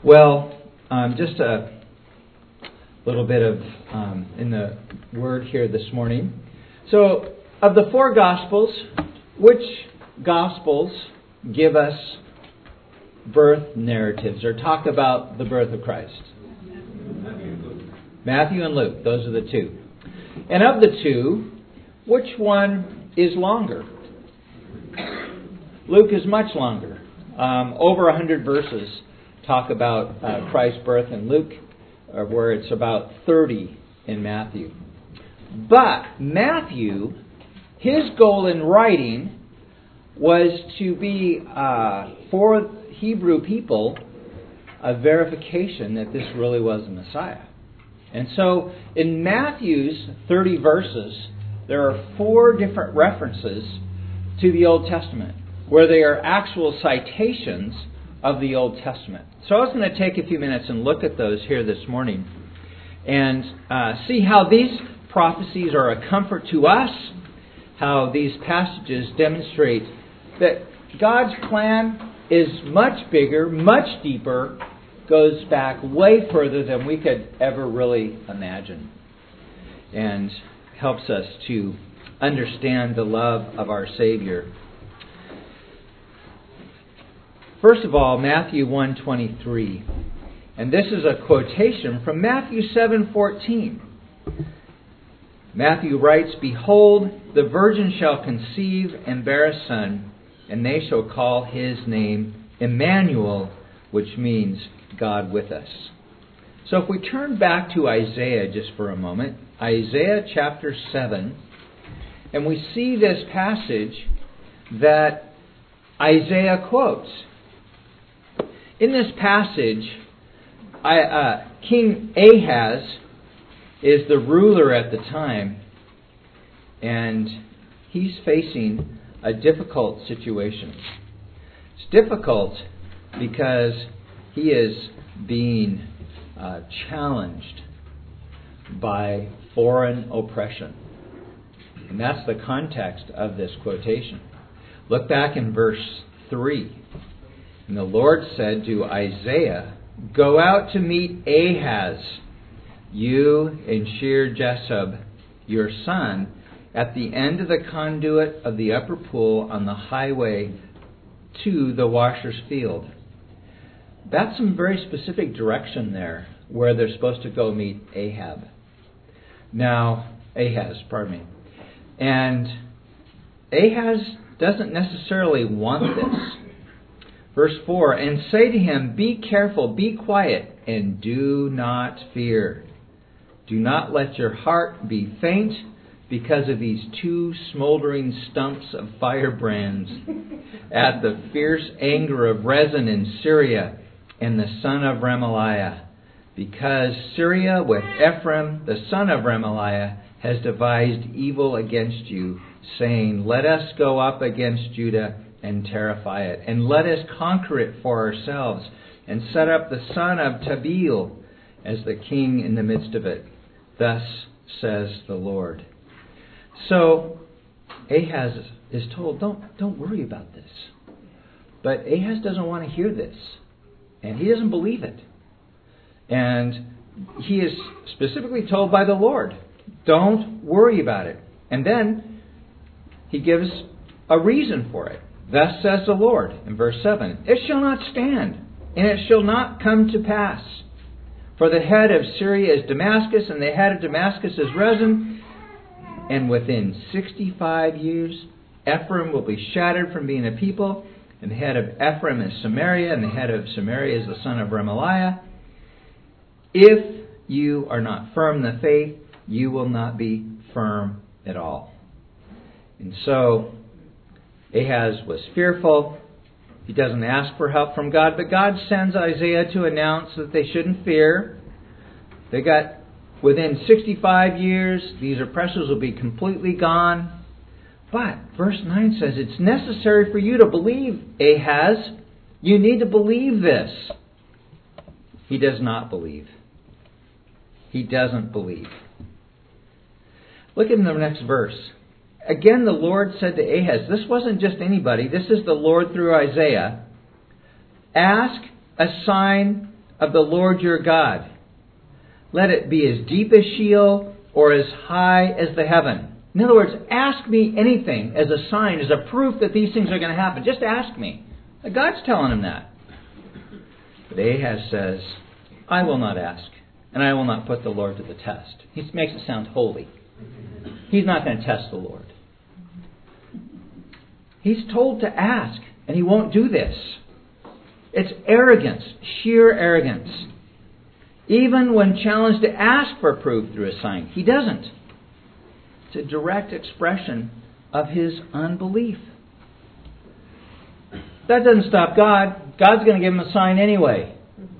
Well, just a little bit of in the Word here this morning. So, of the four Gospels, which Gospels give us birth narratives or talk about the birth of Christ? Matthew and Luke. Those are the two. And of the two, which one is longer? Luke is much longer. Over 100 verses talk about Christ's birth in Luke, where it's about 30 in Matthew. But Matthew, his goal in writing was to be, for Hebrew people, a verification that this really was the Messiah. And so in Matthew's 30 verses, there are 4 different references to the Old Testament, where they are actual citations of the Old Testament. So I was going to take a few minutes and look at those here this morning and see how these prophecies are a comfort to us, how these passages demonstrate that God's plan is much bigger, much deeper, goes back way further than we could ever really imagine, and helps us to understand the love of our Savior. First of all, Matthew 1:23. And this is a quotation from Matthew 7:14. Matthew writes, "Behold, the virgin shall conceive and bear a son, and they shall call his name Emmanuel," which means God with us. So if we turn back to Isaiah just for a moment, Isaiah chapter 7, and we see this passage that Isaiah quotes. In this passage, King Ahaz is the ruler at the time, and he's facing a difficult situation. It's difficult because he is being challenged by foreign oppression. And that's the context of this quotation. Look back in verse 3. And the Lord said to Isaiah, "Go out to meet Ahaz, you and Shear-Jashub, your son, at the end of the conduit of the upper pool on the highway to the washer's field." That's some very specific direction there, where they're supposed to go meet Ahaz. And Ahaz doesn't necessarily want this. Verse 4, "And say to him, be careful, be quiet, and do not fear. Do not let your heart be faint because of these 2 smoldering stumps of firebrands at the fierce anger of Rezin in Syria and the son of Remaliah. Because Syria with Ephraim, the son of Remaliah, has devised evil against you, saying, let us go up against Judah and terrify it, and let us conquer it for ourselves, and set up the son of Tabeel as the king in the midst of it. Thus says the Lord." So Ahaz is told, don't worry about this. But Ahaz doesn't want to hear this, and he doesn't believe it. And he is specifically told by the Lord, don't worry about it. And then he gives a reason for it. Thus says the Lord, in verse 7, "It shall not stand, and it shall not come to pass. For the head of Syria is Damascus, and the head of Damascus is Rezin. And within 65 years, Ephraim will be shattered from being a people, and the head of Ephraim is Samaria, and the head of Samaria is the son of Remaliah. If you are not firm in the faith, you will not be firm at all." And so Ahaz was fearful. He doesn't ask for help from God, but God sends Isaiah to announce that they shouldn't fear. They got within 65 years, these oppressors will be completely gone. But verse 9 says, it's necessary for you to believe, Ahaz. You need to believe this. He does not believe. He doesn't believe. Look at the next verse. Again, the Lord said to Ahaz, this wasn't just anybody, this is the Lord through Isaiah, ask a sign of the Lord your God. Let it be as deep as Sheol or as high as the heaven. In other words, ask me anything as a sign, as a proof that these things are going to happen. Just ask me. God's telling him that. But Ahaz says, I will not ask, and I will not put the Lord to the test. He makes it sound holy. He's not going to test the Lord. He's told to ask, and he won't do this. It's arrogance, sheer arrogance. Even when challenged to ask for proof through a sign, he doesn't. It's a direct expression of his unbelief. That doesn't stop God. God's going to give him a sign anyway.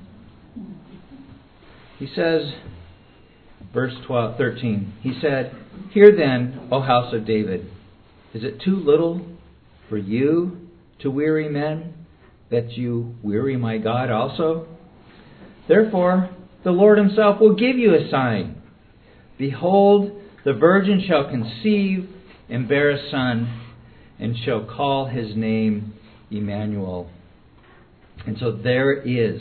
He says, verse 13, he said, Hear then, O house of David, is it too little for you to weary men, that you weary my God also? Therefore, the Lord himself will give you a sign. Behold, the virgin shall conceive and bear a son, and shall call his name Emmanuel. And so there is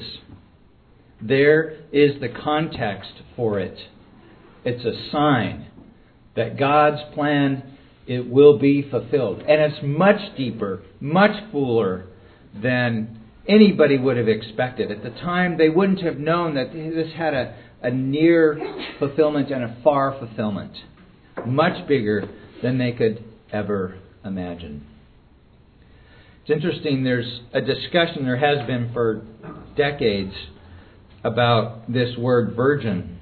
the context for it. It's a sign that God's plan, it will be fulfilled. And it's much deeper, much fuller than anybody would have expected. At the time, they wouldn't have known that this had a near fulfillment and a far fulfillment. Much bigger than they could ever imagine. It's interesting, there's a discussion, there has been for decades, about this word virgin.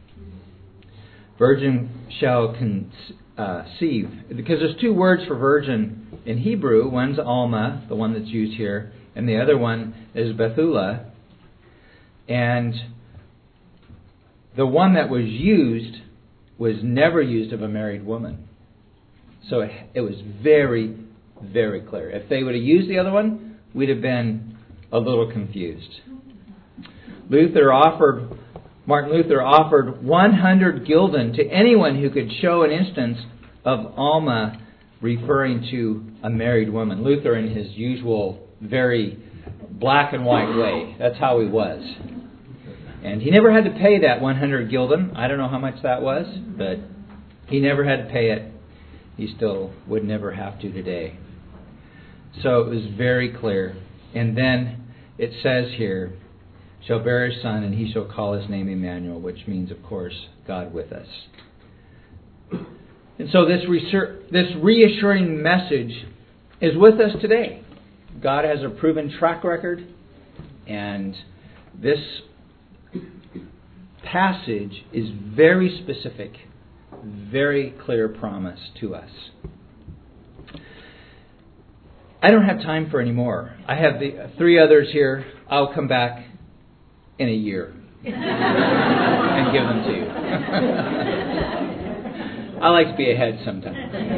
Virgin shall conceive. Because there's two words for virgin in Hebrew. One's Alma, the one that's used here, and the other one is Bethulah. And the one that was used was never used of a married woman. So it was very, very clear. If they would have used the other one, we'd have been a little confused. Martin Luther offered 100 gulden to anyone who could show an instance of Alma referring to a married woman. Luther, in his usual very black and white way, that's how he was. And he never had to pay that 100 gulden. I don't know how much that was, but he never had to pay it. He still would never have to today. So it was very clear. And then it says here, shall bear a son, and he shall call his name Emmanuel, which means, of course, God with us. And so this reassuring message is with us today. God has a proven track record, and this passage is very specific, very clear promise to us. I don't have time for any more. I have the three others here. I'll come back in a year and give them to you. I like to be ahead sometimes.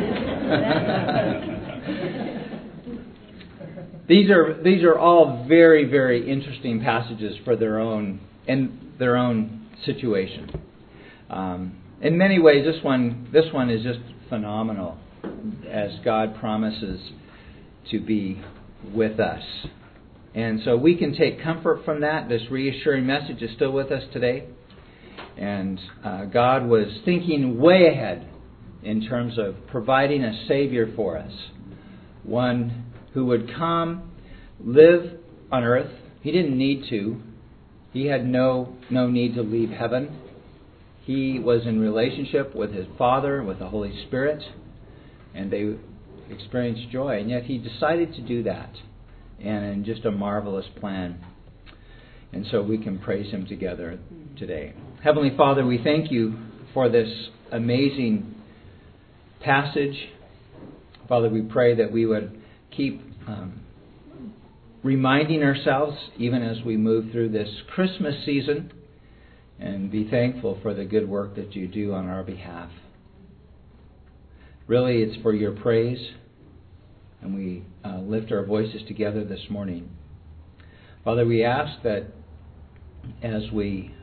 These are all very, very interesting passages for their own situation. In many ways, this one is just phenomenal, as God promises to be with us. And so we can take comfort from that. This reassuring message is still with us today. And God was thinking way ahead in terms of providing a Savior for us. One who would come, live on earth. He didn't need to. He had no need to leave heaven. He was in relationship with his Father, with the Holy Spirit, and they experienced joy. And yet he decided to do that. And in just a marvelous plan. And so we can praise him together today. Heavenly Father, we thank you for this amazing passage. Father, we pray that we would keep reminding ourselves, even as we move through this Christmas season, and be thankful for the good work that you do on our behalf. Really, it's for your praise. And we lift our voices together this morning. Father, we ask that as we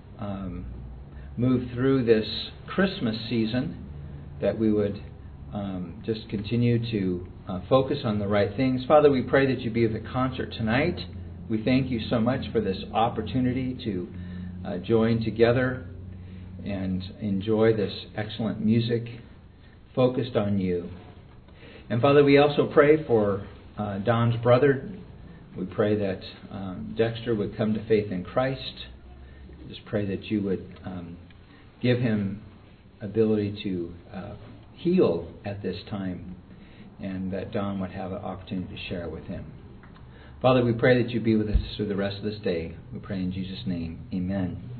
move through this Christmas season, that we would just continue to focus on the right things. Father, we pray that you be at the concert tonight We thank you so much for this opportunity to join together and enjoy this excellent music focused on you. And Father, we also pray for Don's brother. We pray that Dexter would come to faith in Christ. Just pray that you would give him ability to heal at this time, and that Don would have an opportunity to share with him. Father, we pray that you be with us through the rest of this day. We pray in Jesus' name. Amen.